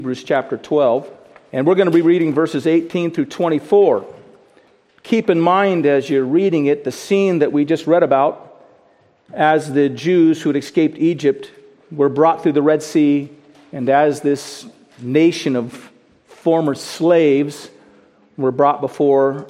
Hebrews chapter 12, and we're going to be reading verses 18 through 24. Keep in mind as you're reading it the scene that we just read about as the Jews who had escaped Egypt were brought through the Red Sea, and as this nation of former slaves were brought before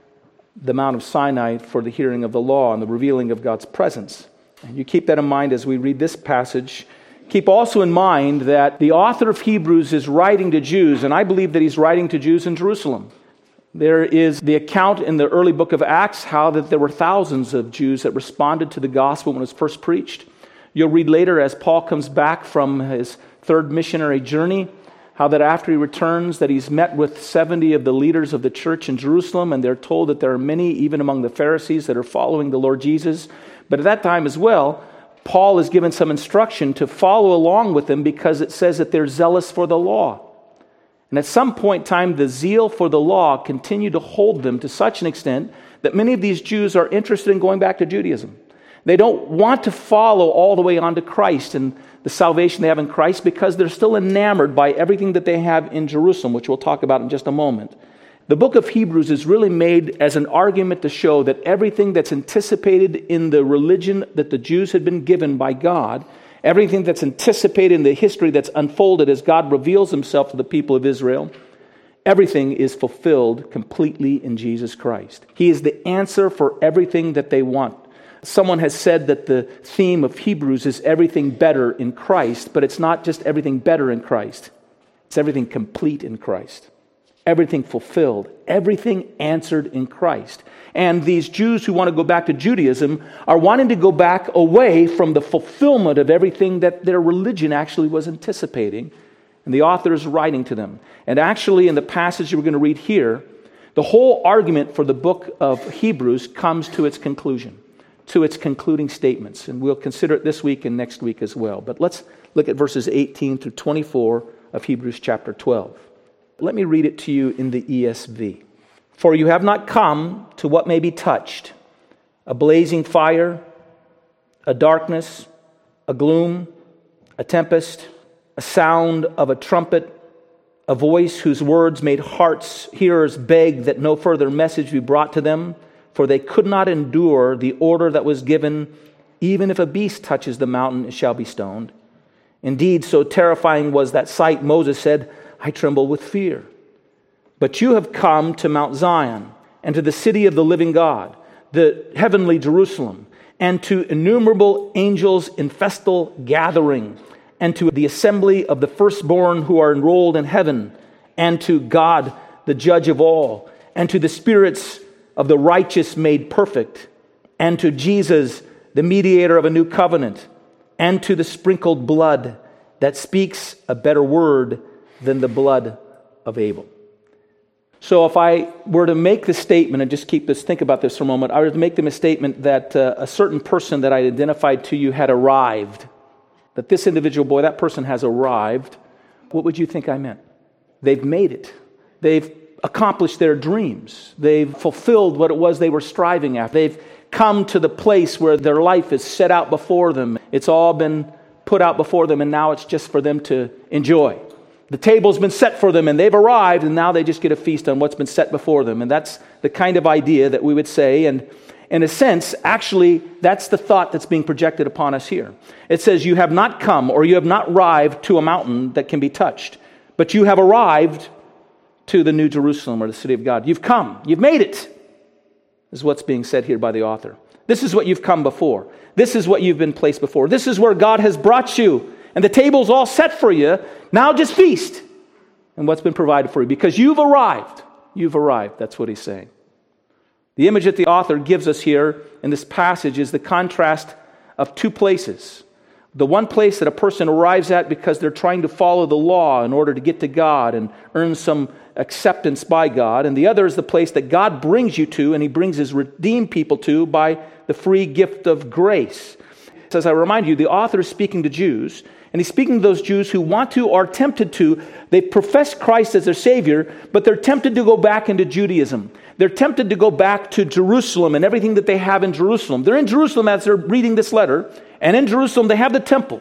the Mount of Sinai for the hearing of the law and the revealing of God's presence. And you keep that in mind as we read this passage. Keep also in mind that the author of Hebrews is writing to Jews, and I believe that he's writing to Jews in Jerusalem. There is the account in the early book of Acts how that there were thousands of Jews that responded to the gospel when it was first preached. You'll read later as Paul comes back from his third missionary journey, how that after he returns that he's met with 70 of the leaders of the church in Jerusalem, and they're told that there are many, even among the Pharisees, that are following the Lord Jesus. But at that time as well, Paul is given some instruction to follow along with them because it says that they're zealous for the law. And at some point in time, the zeal for the law continued to hold them to such an extent that many of these Jews are interested in going back to Judaism. They don't want to follow all the way on to Christ and the salvation they have in Christ because they're still enamored by everything that they have in Jerusalem, which we'll talk about in just a moment. The book of Hebrews is really made as an argument to show that everything that's anticipated in the religion that the Jews had been given by God, everything that's anticipated in the history that's unfolded as God reveals himself to the people of Israel, everything is fulfilled completely in Jesus Christ. He is the answer for everything that they want. Someone has said that the theme of Hebrews is everything better in Christ, but it's not just everything better in Christ. It's everything complete in Christ. Everything fulfilled, everything answered in Christ. And these Jews who want to go back to Judaism are wanting to go back away from the fulfillment of everything that their religion actually was anticipating. And the author is writing to them. And actually in the passage we're going to read here, the whole argument for the book of Hebrews comes to its conclusion, to its concluding statements. And we'll consider it this week and next week as well. But let's look at verses 18 through 24 of Hebrews chapter 12. Let me read it to you in the ESV. For you have not come to what may be touched, a blazing fire, a darkness, a gloom, a tempest, a sound of a trumpet, a voice whose words made hearts hearers beg that no further message be brought to them, for they could not endure the order that was given, even if a beast touches the mountain, it shall be stoned. Indeed, so terrifying was that sight, Moses said, I tremble with fear. But you have come to Mount Zion, and to the city of the living God, the heavenly Jerusalem, and to innumerable angels in festal gathering, and to the assembly of the firstborn who are enrolled in heaven, and to God, the judge of all, and to the spirits of the righteous made perfect, and to Jesus, the mediator of a new covenant, and to the sprinkled blood that speaks a better word than the blood of Abel. So if I were to make the statement, and just think about this for a moment, I were to make the statement that a certain person that I identified to you had arrived, that this individual boy, that person has arrived, what would you think I meant? They've made it. They've accomplished their dreams. They've fulfilled what it was they were striving after. They've come to the place where their life is set out before them. It's all been put out before them, and now it's just for them to enjoy. The table's been set for them, and they've arrived, and now they just get a feast on what's been set before them. And that's the kind of idea that we would say. And in a sense, actually, that's the thought that's being projected upon us here. It says, you have not come, or you have not arrived to a mountain that can be touched, but you have arrived to the New Jerusalem, or the city of God. You've come. You've made it, is what's being said here by the author. This is what you've come before. This is what you've been placed before. This is where God has brought you. And the table's all set for you. Now just feast on what's been provided for you. Because you've arrived. You've arrived. That's what he's saying. The image that the author gives us here in this passage is the contrast of two places. The one place that a person arrives at because they're trying to follow the law in order to get to God and earn some acceptance by God. And the other is the place that God brings you to, and he brings his redeemed people to by the free gift of grace. So as I remind you, the author is speaking to Jews, and he's speaking to those Jews who want to or are tempted to. They profess Christ as their Savior, but they're tempted to go back into Judaism. They're tempted to go back to Jerusalem and everything that they have in Jerusalem. They're in Jerusalem as they're reading this letter, and in Jerusalem they have the temple.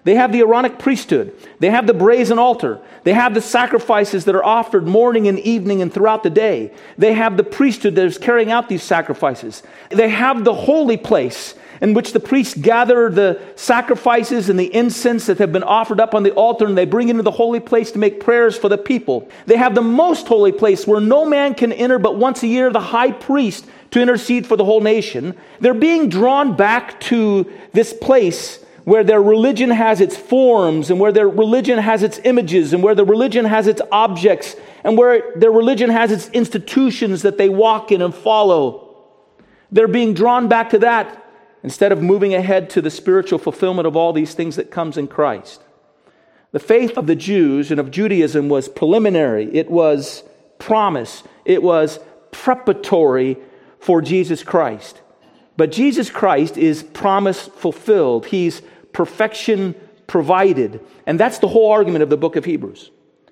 They have the Aaronic priesthood. They have the brazen altar. They have the sacrifices that are offered morning and evening and throughout the day. They have the priesthood that is carrying out these sacrifices. They have the holy place in which the priests gather the sacrifices and the incense that have been offered up on the altar, and they bring it into the holy place to make prayers for the people. They have the most holy place where no man can enter but once a year, the high priest, to intercede for the whole nation. They're being drawn back to this place where their religion has its forms, and where their religion has its images, and where their religion has its objects, and where their religion has its institutions that they walk in and follow. They're being drawn back to that instead of moving ahead to the spiritual fulfillment of all these things that comes in Christ. The faith of the Jews and of Judaism was preliminary. It was promise. It was preparatory for Jesus Christ. But Jesus Christ is promise fulfilled. He's perfection provided. And that's the whole argument of the book of Hebrews.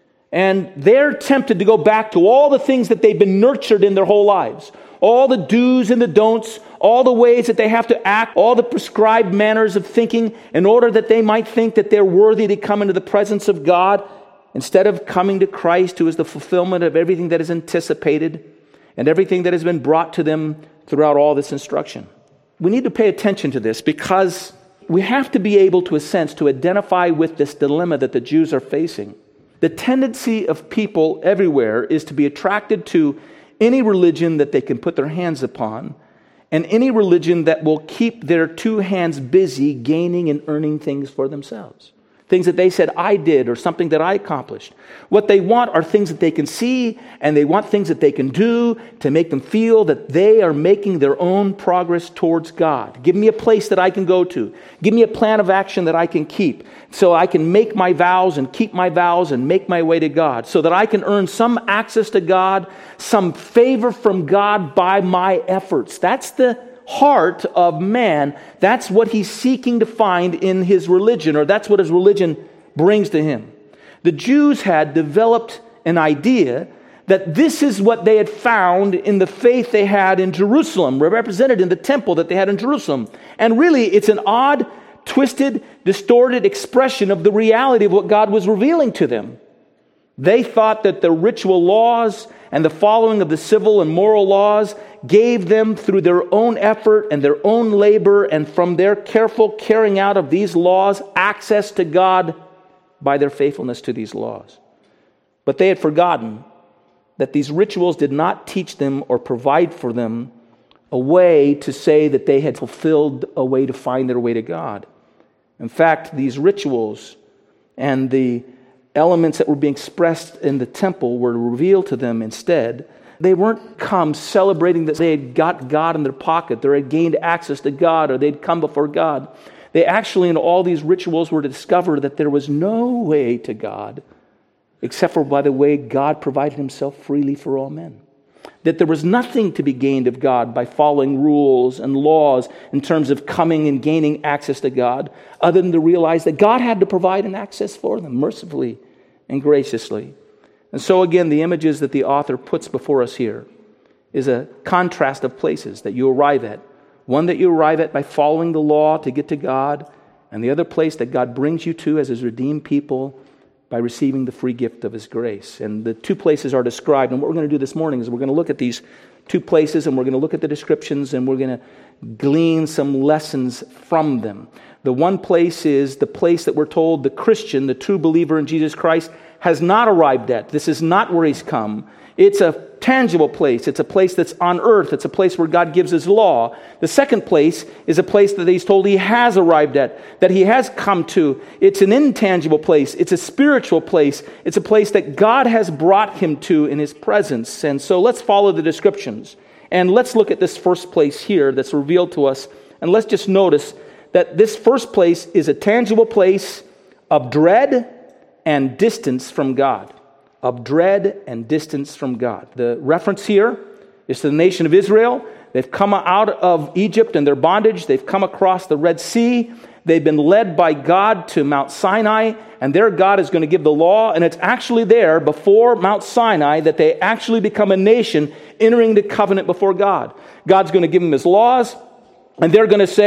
And they're tempted to go back to all the things that they've been nurtured in their whole lives. All the do's and the don'ts, all the ways that they have to act, all the prescribed manners of thinking in order that they might think that they're worthy to come into the presence of God, instead of coming to Christ, who is the fulfillment of everything that is anticipated and everything that has been brought to them throughout all this instruction. We need to pay attention to this because we have to be able, to a sense, to identify with this dilemma that the Jews are facing. The tendency of people everywhere is to be attracted to any religion that they can put their hands upon, and any religion that will keep their two hands busy gaining and earning things for themselves. Things that they said, I did, or something that I accomplished. What they want are things that they can see, and they want things that they can do to make them feel that they are making their own progress towards God. Give me a place that I can go to. Give me a plan of action that I can keep, so I can make my vows and keep my vows and make my way to God, so that I can earn some access to God, some favor from God by my efforts. That's the heart of man. That's what he's seeking to find in his religion, or that's what his religion brings to him. The Jews had developed an idea that this is what they had found in the faith they had in Jerusalem, represented in the temple that they had in Jerusalem. And really, it's an odd, twisted, distorted expression of the reality of what God was revealing to them. They thought that the ritual laws and the following of the civil and moral laws gave them, through their own effort and their own labor and from their careful carrying out of these laws, access to God by their faithfulness to these laws. But they had forgotten that these rituals did not teach them or provide for them a way to say that they had fulfilled a way to find their way to God. In fact, these rituals and the elements that were being expressed in the temple were revealed to them instead. They weren't come celebrating that they had got God in their pocket, or had gained access to God, or they'd come before God. They actually, in all these rituals, were to discover that there was no way to God except for by the way God provided himself freely for all men. That there was nothing to be gained of God by following rules and laws in terms of coming and gaining access to God, other than to realize that God had to provide an access for them mercifully and graciously. And so again, the images that the author puts before us here is a contrast of places that you arrive at. One that you arrive at by following the law to get to God, and the other place that God brings you to as his redeemed people by receiving the free gift of his grace. And the two places are described. And what we're going to do this morning is we're going to look at these two places, and we're going to look at the descriptions, and we're going to glean some lessons from them. The one place is the place that we're told the Christian, the true believer in Jesus Christ, has not arrived at. This is not where he's come. It's a tangible place. It's a place that's on earth. It's a place where God gives his law. The second place is a place that he's told he has arrived at, that he has come to. It's an intangible place. It's a spiritual place. It's a place that God has brought him to in his presence. And so let's follow the descriptions. And let's look at this first place here that's revealed to us. And let's just notice that this first place is a tangible place of dread and distance from God. Of dread and distance from God. The reference here is to the nation of Israel. They've come out of Egypt and their bondage. They've come across the Red Sea. They've been led by God to Mount Sinai, and their God is going to give the law. And it's actually there before Mount Sinai that they actually become a nation entering the covenant before God. God's going to give them his laws, and they're going to say,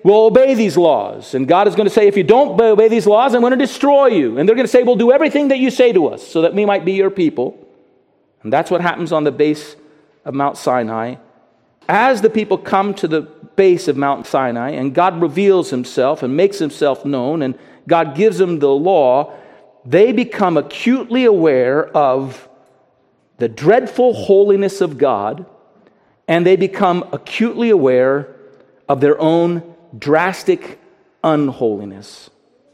we'll obey these laws. And God is going to say, if you don't obey these laws, I'm going to destroy you. And they're going to say, we'll do everything that you say to us so that we might be your people. And that's what happens on the base of Mount Sinai. As the people come to the base of Mount Sinai and God reveals himself and makes himself known and God gives them the law, they become acutely aware of the dreadful holiness of God, and they become acutely aware of their own drastic unholiness.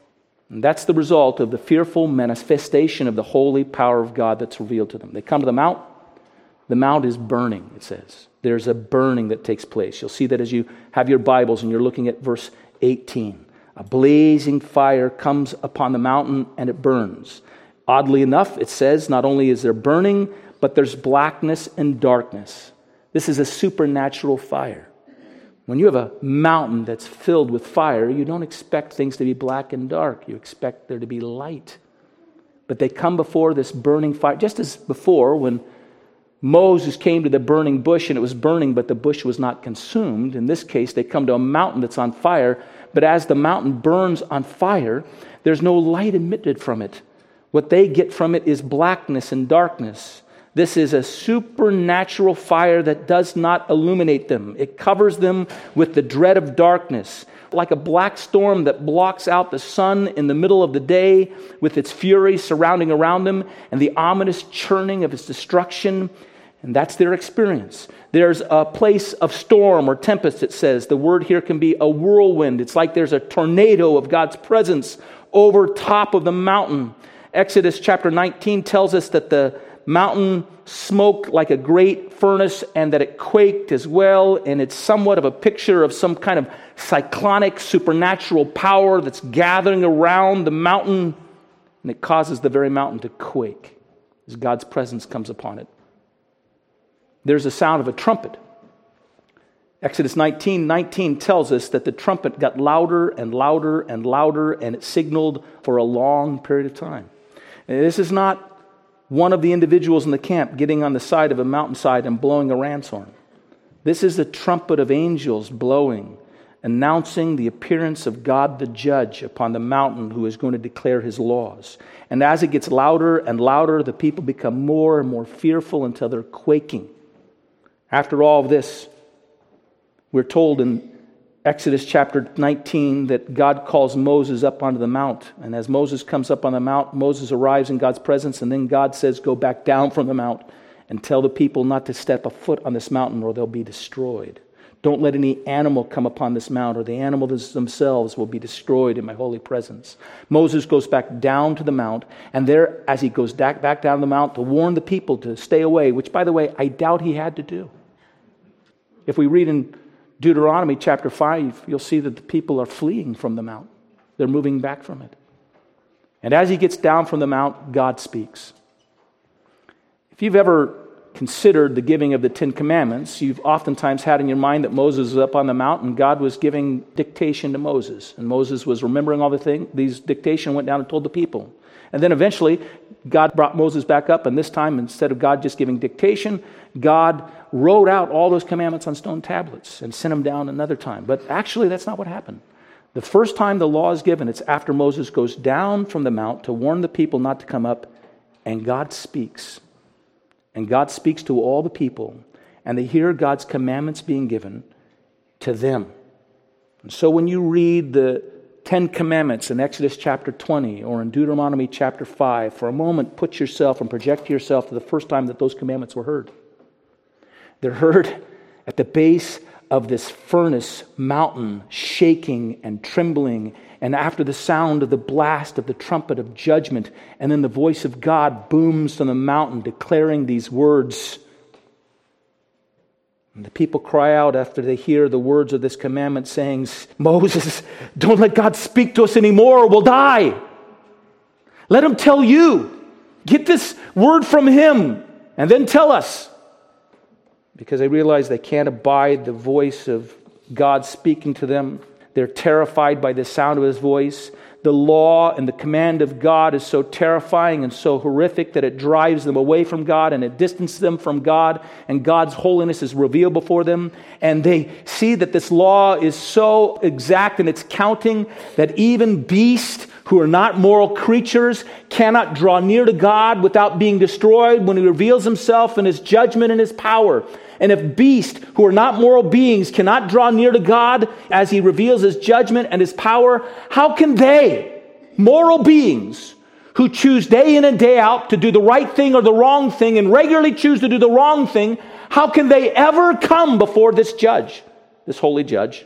And that's the result of the fearful manifestation of the holy power of God that's revealed to them. They come to the mount. The mount is burning, it says. There's a burning that takes place. You'll see that as you have your Bibles and you're looking at verse 18. A blazing fire comes upon the mountain and it burns. Oddly enough, it says not only is there burning, but there's blackness and darkness. This is a supernatural fire. When you have a mountain that's filled with fire, you don't expect things to be black and dark. You expect there to be light. But they come before this burning fire, just as before when Moses came to the burning bush and it was burning, but the bush was not consumed. In this case, they come to a mountain that's on fire, but as the mountain burns on fire, there's no light emitted from it. What they get from it is blackness and darkness. This is a supernatural fire that does not illuminate them. It covers them with the dread of darkness, like a black storm that blocks out the sun in the middle of the day with its fury surrounding around them and the ominous churning of its destruction. And that's their experience. There's a place of storm or tempest, it says. The word here can be a whirlwind. It's like there's a tornado of God's presence over top of the mountain. Exodus chapter 19 tells us that the mountain smoked like a great furnace and that it quaked as well. And it's somewhat of a picture of some kind of cyclonic supernatural power that's gathering around the mountain. And it causes the very mountain to quake as God's presence comes upon it. There's a sound of a trumpet. Exodus 19:19 tells us that the trumpet got louder and louder and louder, and it signaled for a long period of time. And this is not one of the individuals in the camp getting on the side of a mountainside and blowing a ram's horn. This is the trumpet of angels blowing, announcing the appearance of God the judge upon the mountain who is going to declare his laws. And as it gets louder and louder, the people become more and more fearful until they're quaking. After all of this, we're told in Exodus chapter 19 that God calls Moses up onto the mount. And as Moses comes up on the mount, Moses arrives in God's presence, and then God says, go back down from the mount and tell the people not to step a foot on this mountain or they'll be destroyed. Don't let any animal come upon this mount, or the animals themselves will be destroyed in my holy presence. Moses goes back down to the mount, and there, as he goes back down the mount to warn the people to stay away, which, by the way, I doubt he had to do. If we read in Deuteronomy chapter 5, you'll see that the people are fleeing from the mount. They're moving back from it. And as he gets down from the mount, God speaks. If you've ever considered the giving of the Ten Commandments, you've oftentimes had in your mind that Moses was up on the mount and God was giving dictation to Moses. And Moses was remembering all the things. These dictation went down and told the people. And then eventually, God brought Moses back up, and this time, instead of God just giving dictation, God wrote out all those commandments on stone tablets and sent them down another time. But actually, that's not what happened. The first time the law is given, it's after Moses goes down from the mount to warn the people not to come up, and God speaks. And God speaks to all the people, and they hear God's commandments being given to them. And so when you read the 10 Commandments in Exodus chapter 20 or in Deuteronomy chapter 5, for a moment put yourself and project yourself to the first time that those commandments were heard. They're heard at the base of this furnace mountain, shaking and trembling, and after the sound of the blast of the trumpet of judgment, and then the voice of God booms from the mountain declaring these words. And the people cry out after they hear the words of this commandment saying, Moses, don't let God speak to us anymore or we'll die. Let him tell you. Get this word from him and then tell us. Because they realize they can't abide the voice of God speaking to them. They're terrified by the sound of his voice. the law and the command of God is so terrifying and so horrific that it drives them away from God and it distances them from God, and God's holiness is revealed before them. And they see that this law is so exact in its counting that even beasts who are not moral creatures cannot draw near to God without being destroyed when He reveals Himself in His judgment and His power. And if beasts who are not moral beings cannot draw near to God as He reveals His judgment and His power, how can they, moral beings who choose day in and day out to do the right thing or the wrong thing and regularly choose to do the wrong thing, how can they ever come before this judge, this holy judge?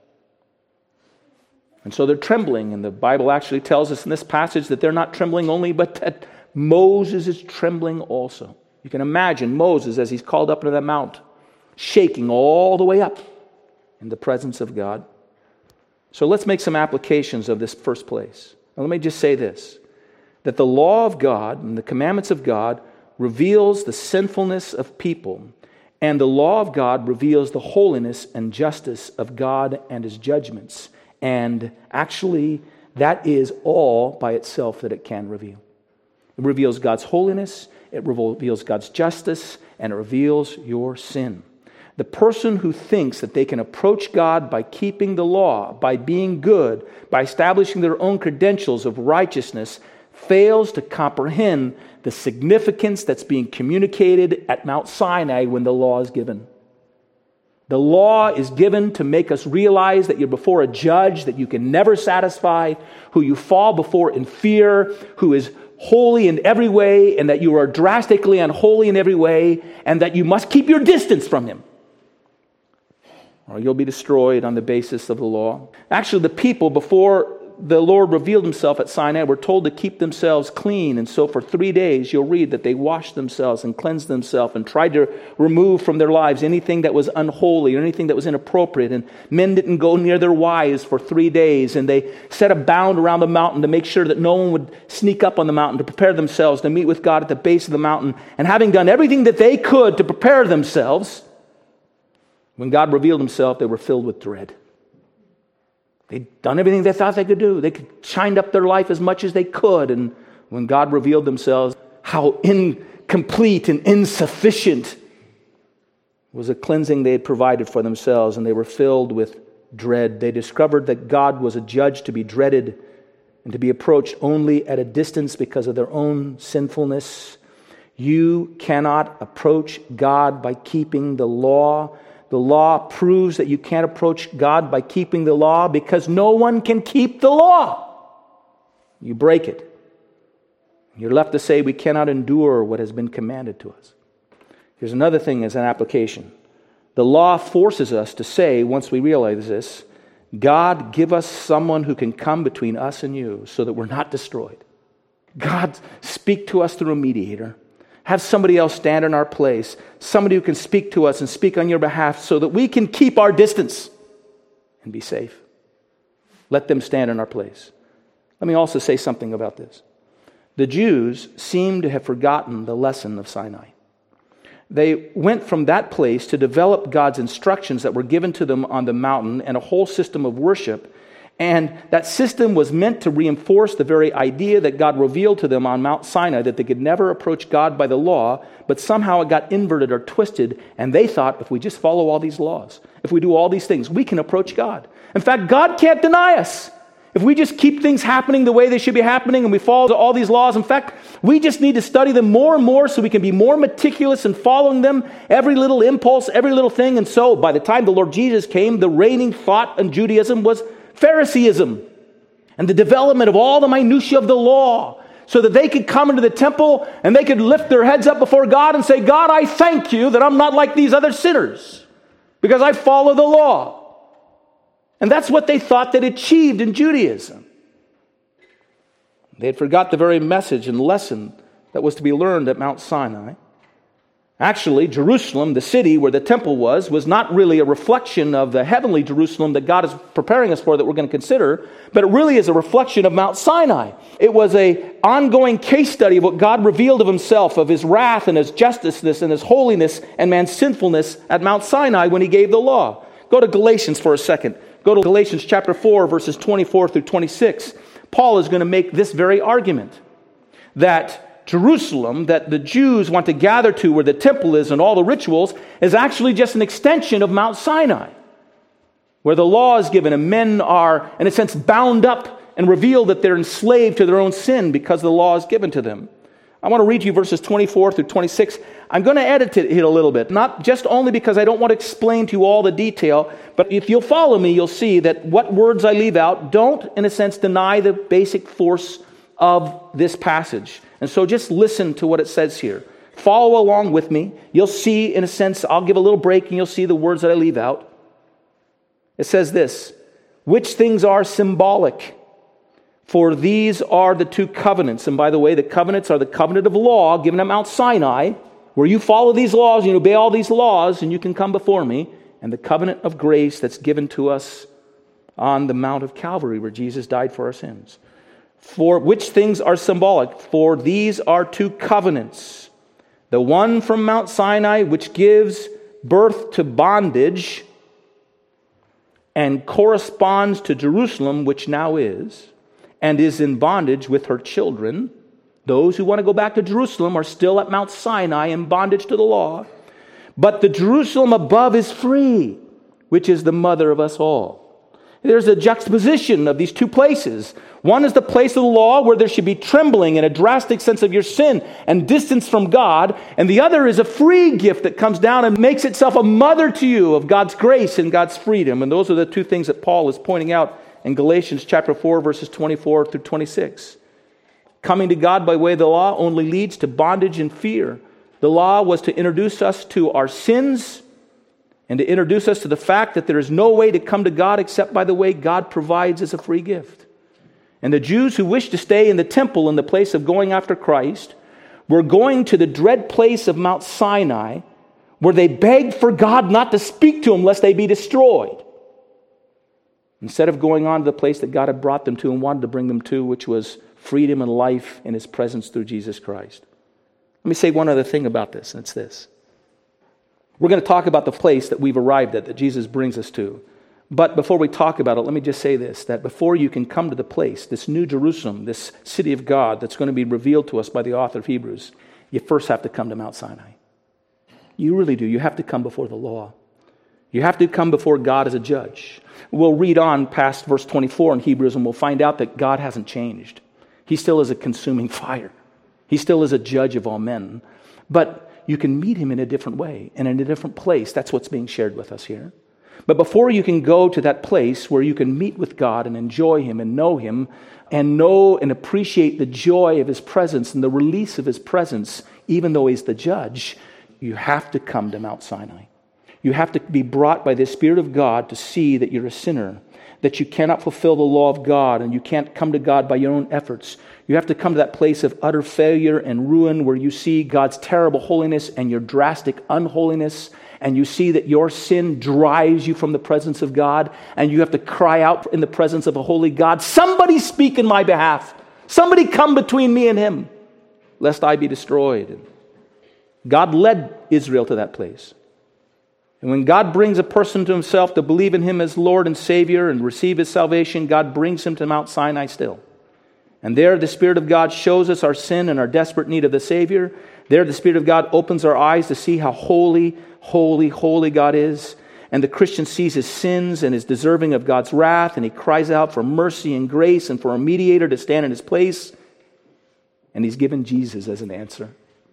And so they're trembling, and the Bible actually tells us in this passage that they're not trembling only, but that Moses is trembling also. You can imagine Moses as he's called up into that mount, shaking all the way up in the presence of God. So let's make some applications of this first place. Now let me just say this, that the law of God and the commandments of God reveals the sinfulness of people, and the law of God reveals the holiness and justice of God and His judgments. And actually, that is all by itself that it can reveal. It reveals God's holiness, it reveals God's justice, and it reveals your sin. The person who thinks that they can approach God by keeping the law, by being good, by establishing their own credentials of righteousness, fails to comprehend the significance that's being communicated at Mount Sinai when the law is given. The law is given to make us realize that you're before a judge that you can never satisfy, who you fall before in fear, who is holy in every way, and that you are drastically unholy in every way, and that you must keep your distance from Him, or you'll be destroyed on the basis of the law. Actually, the people, before the Lord revealed Himself at Sinai, were told to keep themselves clean. And so for 3 days, you'll read that they washed themselves and cleansed themselves and tried to remove from their lives anything that was unholy or anything that was inappropriate. And men didn't go near their wives for 3 days. And they set a bound around the mountain to make sure that no one would sneak up on the mountain, to prepare themselves to meet with God at the base of the mountain. And having done everything that they could to prepare themselves, when God revealed Himself, they were filled with dread. They'd done everything they thought they could do. They could shine up their life as much as they could. And when God revealed themselves, how incomplete and insufficient was the cleansing they had provided for themselves, and they were filled with dread. They discovered that God was a judge to be dreaded and to be approached only at a distance because of their own sinfulness. You cannot approach God by keeping the law. The law proves that you can't approach God by keeping the law because no one can keep the law. You break it. You're left to say we cannot endure what has been commanded to us. Here's another thing as an application. The law forces us to say, once we realize this, God, give us someone who can come between us and you so that we're not destroyed. God, speak to us through a mediator. Have somebody else stand in our place, somebody who can speak to us and speak on your behalf so that we can keep our distance and be safe. Let them stand in our place. Let me also say something about this. The Jews seem to have forgotten the lesson of Sinai. They went from that place to develop God's instructions that were given to them on the mountain and a whole system of worship. And that system was meant to reinforce the very idea that God revealed to them on Mount Sinai, that they could never approach God by the law, but somehow it got inverted or twisted, and they thought if we just follow all these laws, if we do all these things, we can approach God. In fact, God can't deny us. If we just keep things happening the way they should be happening and we follow all these laws, in fact, we just need to study them more and more so we can be more meticulous in following them, every little impulse, every little thing. And so by the time the Lord Jesus came, the reigning thought in Judaism was Phariseeism and the development of all the minutiae of the law so that they could come into the temple and they could lift their heads up before God and say, God, I thank you that I'm not like these other sinners because I follow the law. And that's what they thought they'd achieved in Judaism. They had forgot the very message and lesson that was to be learned at Mount Sinai. Actually, Jerusalem, the city where the temple was not really a reflection of the heavenly Jerusalem that God is preparing us for that we're going to consider, but it really is a reflection of Mount Sinai. It was an ongoing case study of what God revealed of Himself, of His wrath and His justiceness and His holiness and man's sinfulness at Mount Sinai when He gave the law. Go to Galatians for a second. Go to Galatians chapter 4, verses 24 through 26. Paul is going to make this very argument, that Jerusalem, that the Jews want to gather to where the temple is and all the rituals, is actually just an extension of Mount Sinai, where the law is given and men are, in a sense, bound up and reveal that they're enslaved to their own sin because the law is given to them. I want to read to you verses 24 through 26. I'm going to edit it a little bit, not just only because I don't want to explain to you all the detail, but if you'll follow me, you'll see that what words I leave out don't, in a sense, deny the basic force of this passage. And so just listen to what it says here. Follow along with me. You'll see, in a sense, I'll give a little break and you'll see the words that I leave out. It says this, which things are symbolic? For these are the two covenants. And by the way, the covenants are the covenant of law given at Mount Sinai, where you follow these laws, you obey all these laws, and you can come before me. And the covenant of grace that's given to us on the Mount of Calvary, where Jesus died for our sins. For which things are symbolic? For these are two covenants. The one from Mount Sinai, which gives birth to bondage and corresponds to Jerusalem, which now is, and is in bondage with her children. Those who want to go back to Jerusalem are still at Mount Sinai in bondage to the law. But the Jerusalem above is free, which is the mother of us all. There's a juxtaposition of these two places. One is the place of the law where there should be trembling and a drastic sense of your sin and distance from God. And the other is a free gift that comes down and makes itself a mother to you of God's grace and God's freedom. And those are the two things that Paul is pointing out in Galatians chapter 4, verses 24 through 26. Coming to God by way of the law only leads to bondage and fear. The law was to introduce us to our sins and to introduce us to the fact that there is no way to come to God except by the way God provides as a free gift. And the Jews who wished to stay in the temple in the place of going after Christ were going to the dread place of Mount Sinai, where they begged for God not to speak to them lest they be destroyed, instead of going on to the place that God had brought them to and wanted to bring them to, which was freedom and life in His presence through Jesus Christ. Let me say one other thing about this, and it's this. We're going to talk about the place that we've arrived at, that Jesus brings us to. But before we talk about it, let me just say this, that before you can come to the place, this new Jerusalem, this city of God that's going to be revealed to us by the author of Hebrews, you first have to come to Mount Sinai. You really do. You have to come before the law. You have to come before God as a judge. We'll read on past verse 24 in Hebrews and we'll find out that God hasn't changed. He still is a consuming fire. He still is a judge of all men. But you can meet Him in a different way and in a different place. That's what's being shared with us here. But before you can go to that place where you can meet with God and enjoy Him and know Him and know and appreciate the joy of His presence and the release of His presence, even though He's the judge, you have to come to Mount Sinai. You have to be brought by the Spirit of God to see that you're a sinner, that you cannot fulfill the law of God, and you can't come to God by your own efforts. You have to come to that place of utter failure and ruin where you see God's terrible holiness and your drastic unholiness, and you see that your sin drives you from the presence of God, and you have to cry out in the presence of a holy God, somebody speak in my behalf. Somebody come between me and Him, lest I be destroyed. God led Israel to that place. And when God brings a person to Himself to believe in Him as Lord and Savior and receive His salvation, God brings him to Mount Sinai still. And there the Spirit of God shows us our sin and our desperate need of the Savior. There the Spirit of God opens our eyes to see how holy, holy, holy God is. And the Christian sees his sins and is deserving of God's wrath, and he cries out for mercy and grace and for a mediator to stand in his place. And he's given Jesus as an answer.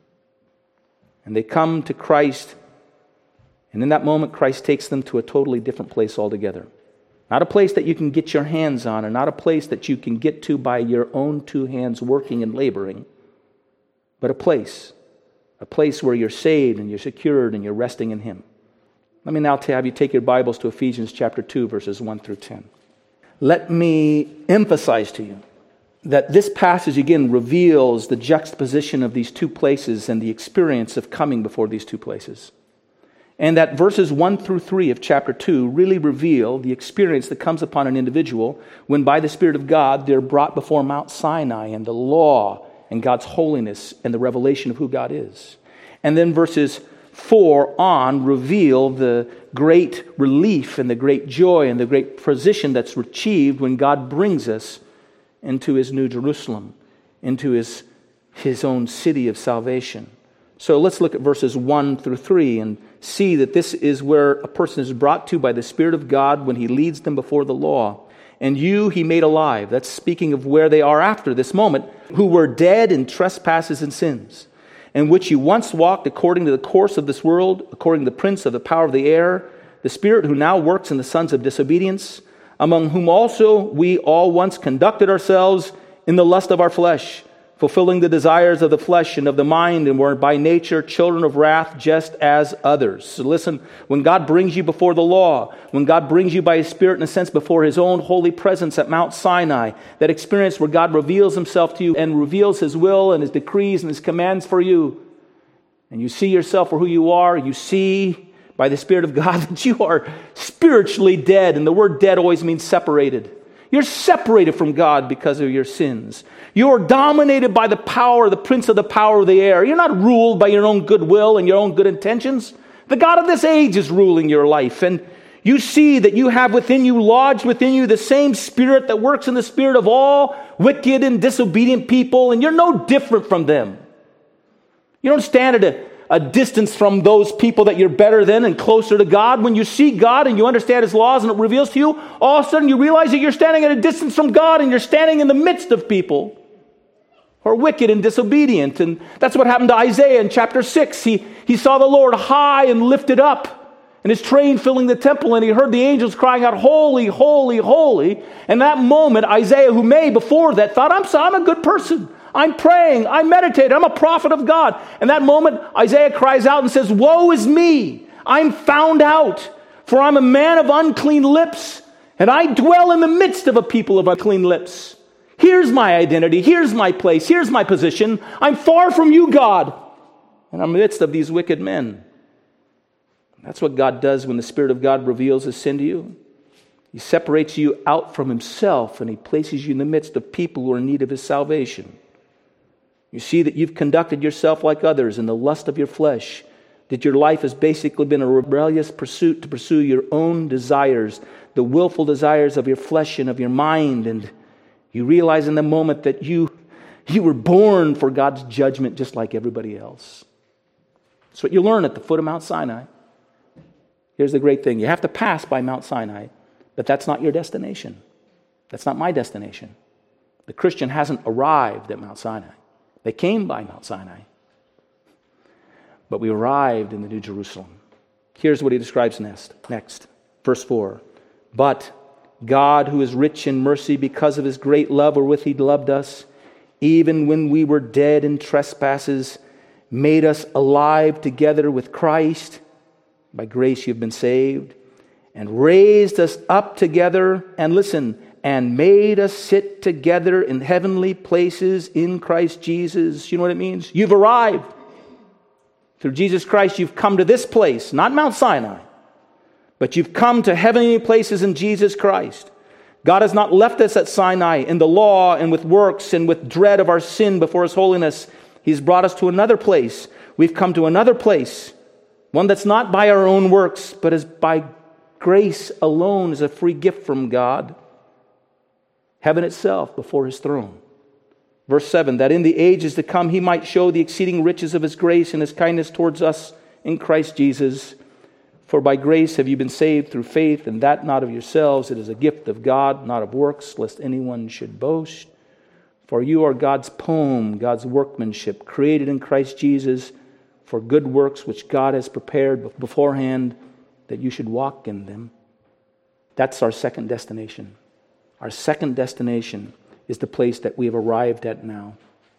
And they come to Christ. And in that moment, Christ takes them to a totally different place altogether. Not a place that you can get your hands on, and not a place that you can get to by your own two hands working and laboring, but a place where you're saved and you're secured and you're resting in Him. Let me now have you take your Bibles to Ephesians chapter 2, verses 1 through 10. Let me emphasize to you that this passage again reveals the juxtaposition of these two places and the experience of coming before these two places. And that verses 1 through 3 of chapter 2 really reveal the experience that comes upon an individual when by the Spirit of God they're brought before Mount Sinai and the law and God's holiness and the revelation of who God is. And then verses 4 on reveal the great relief and the great joy and the great position that's achieved when God brings us into his New Jerusalem, into his own city of salvation. So let's look at verses 1 through 3 and see that this is where a person is brought to by the Spirit of God when he leads them before the law. And you he made alive. That's speaking of where they are after this moment, who were dead in trespasses and sins, in which you once walked according to the course of this world, according to the prince of the power of the air, the spirit who now works in the sons of disobedience, among whom also we all once conducted ourselves in the lust of our flesh, fulfilling the desires of the flesh and of the mind, and were by nature children of wrath, just as others. So listen, when God brings you before the law, when God brings you by His Spirit, in a sense, before His own holy presence at Mount Sinai, that experience where God reveals Himself to you and reveals His will and His decrees and His commands for you, and you see yourself for who you are, you see by the Spirit of God that you are spiritually dead, and the word dead always means separated. You're separated from God because of your sins. You're dominated by the power, the prince of the power of the air. You're not ruled by your own goodwill and your own good intentions. The God of this age is ruling your life. And you see that you have within you, lodged within you, the same spirit that works in the spirit of all wicked and disobedient people. And you're no different from them. You don't stand at a distance from those people that you're better than and closer to God. When you see God and you understand His laws and it reveals to you, all of a sudden you realize that you're standing at a distance from God and you're standing in the midst of people who are wicked and disobedient. And that's what happened to Isaiah in chapter 6. He saw the Lord high and lifted up, and His train filling the temple, and he heard the angels crying out, "Holy, holy, holy." And that moment, Isaiah, who may before that thought, I'm a good person. I'm praying, I meditate, I'm a prophet of God. And that moment, Isaiah cries out and says, "Woe is me, I'm found out, for I'm a man of unclean lips, and I dwell in the midst of a people of unclean lips. Here's my identity, here's my place, here's my position. I'm far from you, God, and I'm in the midst of these wicked men." That's what God does when the Spirit of God reveals His sin to you. He separates you out from Himself, and He places you in the midst of people who are in need of His salvation. You see that you've conducted yourself like others in the lust of your flesh, that your life has basically been a rebellious pursuit to pursue your own desires, the willful desires of your flesh and of your mind. And you realize in the moment that you were born for God's judgment just like everybody else. That's what you learn at the foot of Mount Sinai. Here's the great thing. You have to pass by Mount Sinai, but that's not your destination. That's not my destination. The Christian hasn't arrived at Mount Sinai. They came by Mount Sinai, but we arrived in the New Jerusalem. Here's what he describes next. Verse 4. "But God, who is rich in mercy because of His great love wherewith He loved us, even when we were dead in trespasses, made us alive together with Christ. By grace you've been saved, and raised us up together," and listen, "and made us sit together in heavenly places in Christ Jesus." You know what it means? You've arrived. Through Jesus Christ, you've come to this place, not Mount Sinai, but you've come to heavenly places in Jesus Christ. God has not left us at Sinai in the law and with works and with dread of our sin before His holiness. He's brought us to another place. We've come to another place, one that's not by our own works, but is by grace alone, as a free gift from God. Heaven itself before His throne. Verse 7, "That in the ages to come He might show the exceeding riches of His grace and His kindness towards us in Christ Jesus. For by grace have you been saved through faith, and that not of yourselves. It is a gift of God, not of works, lest anyone should boast. For you are God's poem, God's workmanship, created in Christ Jesus for good works which God has prepared beforehand that you should walk in them." That's our second destination. Our second destination is the place that we have arrived at now.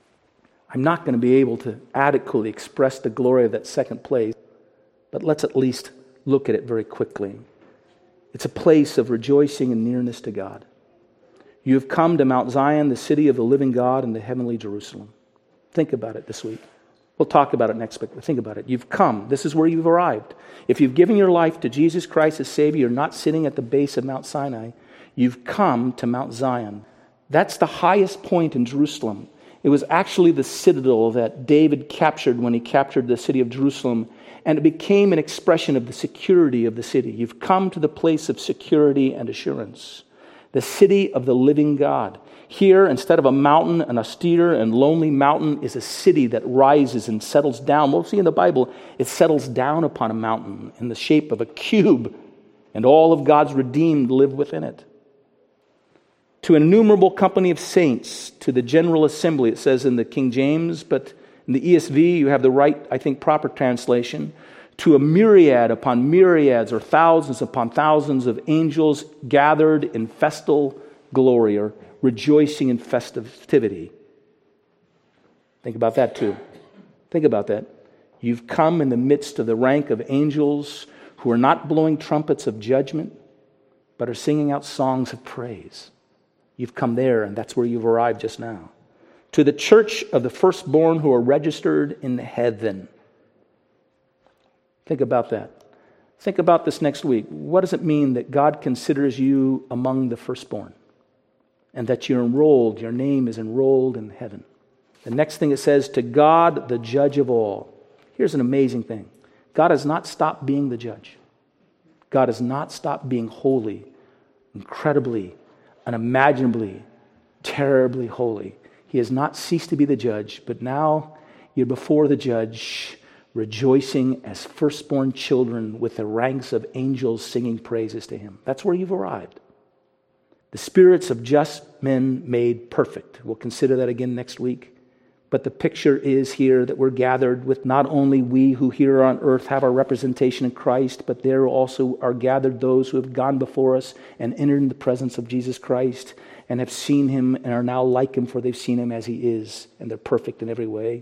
I'm not going to be able to adequately express the glory of that second place, but let's at least look at it very quickly. It's a place of rejoicing and nearness to God. You have come to Mount Zion, the city of the living God, and the heavenly Jerusalem. Think about it this week. We'll talk about it next week, but think about it. You've come. This is where you've arrived. If you've given your life to Jesus Christ as Savior, you're not sitting at the base of Mount Sinai. You've come to Mount Zion. That's the highest point in Jerusalem. It was actually the citadel that David captured when he captured the city of Jerusalem, and it became an expression of the security of the city. You've come to the place of security and assurance, the city of the living God. Here, instead of a mountain, an austere and lonely mountain is a city that rises and settles down. We'll see in the Bible, it settles down upon a mountain in the shape of a cube, and all of God's redeemed live within it. To an innumerable company of saints, to the general assembly, it says in the King James, but in the ESV, you have the right, I think, proper translation. To a myriad upon myriads or thousands upon thousands of angels gathered in festal glory or rejoicing in festivity. Think about that too. Think about that. You've come in the midst of the rank of angels who are not blowing trumpets of judgment, but are singing out songs of praise. You've come there, and that's where you've arrived just now. To the church of the firstborn who are registered in heaven. Think about that. Think about this next week. What does it mean that God considers you among the firstborn? And that you're enrolled, your name is enrolled in heaven. The next thing it says, to God, the judge of all. Here's an amazing thing. God has not stopped being the judge. God has not stopped being holy, incredibly, unimaginably, terribly holy. He has not ceased to be the judge, but now you're before the judge, rejoicing as firstborn children with the ranks of angels singing praises to him. That's where you've arrived. The spirits of just men made perfect. We'll consider that again next week. But the picture is here that we're gathered with not only we who here on earth have our representation in Christ, but there also are gathered those who have gone before us and entered in the presence of Jesus Christ and have seen him and are now like him, for they've seen him as he is, and they're perfect in every way.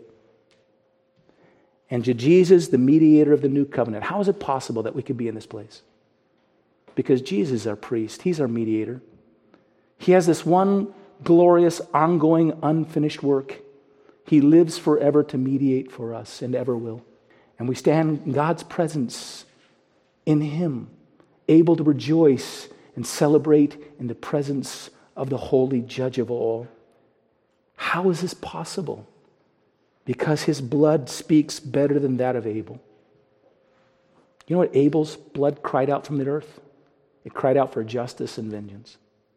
And to Jesus, the mediator of the new covenant. How is it possible that we could be in this place? Because Jesus is our priest. He's our mediator. He has this one glorious, ongoing, unfinished work. He lives forever to mediate for us and ever will. And we stand in God's presence in him, able to rejoice and celebrate in the presence of the holy judge of all. How is this possible? Because his blood speaks better than that of Abel. You know what Abel's blood cried out from the earth? It cried out for justice and vengeance.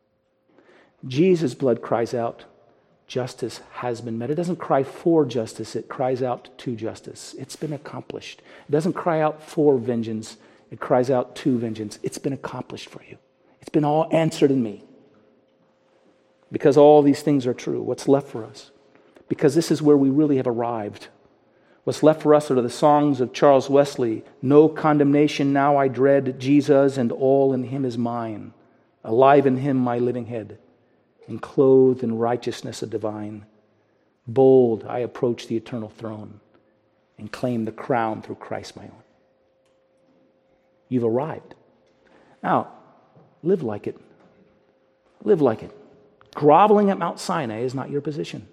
Jesus' blood cries out, justice has been met. It doesn't cry for justice, it cries out to justice. It's been accomplished. It doesn't cry out for vengeance, it cries out to vengeance. It's been accomplished for you. It's been all answered in me. Because all these things are true. What's left for us? Because this is where we really have arrived. What's left for us are the songs of Charles Wesley. No condemnation now I dread, Jesus and all in him is mine. Alive in him my living head, and clothed in righteousness a divine. Bold I approach the eternal throne, and claim the crown through Christ my own. You've arrived. Now, live like it. Live like it. Groveling at Mount Sinai is not your position.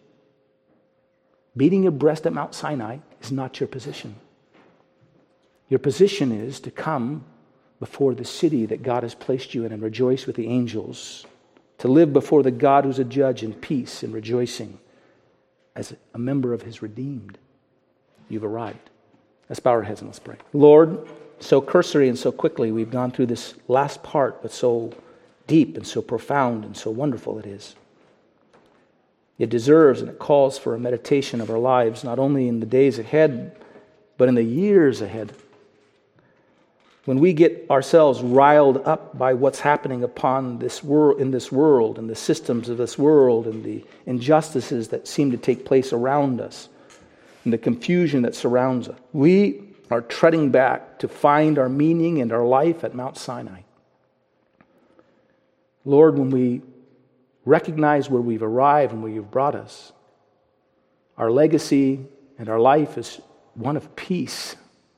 Beating your breast at Mount Sinai is not your position. Your position is to come before the city that God has placed you in and rejoice with the angels, to live before the God who's a judge in peace and rejoicing as a member of his redeemed. You've arrived. Let's bow our heads and let's pray. Lord, so cursory and so quickly we've gone through this last part, but so deep and so profound and so wonderful it is. It deserves and it calls for a meditation of our lives, not only in the days ahead, but in the years ahead. When we get ourselves riled up by what's happening upon this world, in this world, and the systems of this world, and the injustices that seem to take place around us, and the confusion that surrounds us, we are treading back to find our meaning and our life at Mount Sinai. Lord, when we recognize where we've arrived and where you've brought us, our legacy and our life is one of peace.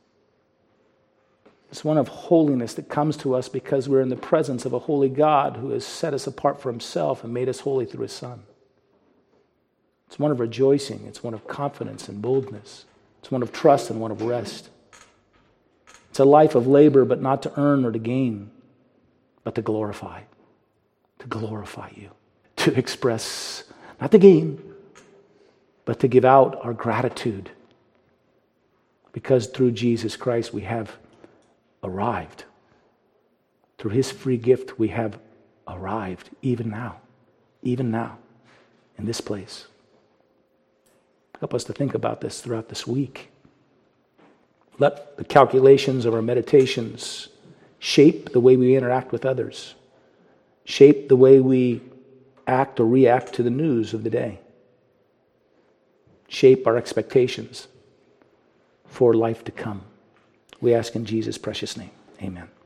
It's one of holiness that comes to us because we're in the presence of a holy God who has set us apart for himself and made us holy through his Son. It's one of rejoicing. It's one of confidence and boldness. It's one of trust and one of rest. It's a life of labor, but not to earn or to gain, but to glorify you, to express, not to gain, but to give out our gratitude. Because through Jesus Christ we have arrived. Through his free gift we have arrived, even now. Even now. in this place. Help us to think about this throughout this week. Let the calculations of our meditations shape the way we interact with others, shape the way we act or react to the news of the day, shape our expectations for life to come. We ask in Jesus' precious name. Amen.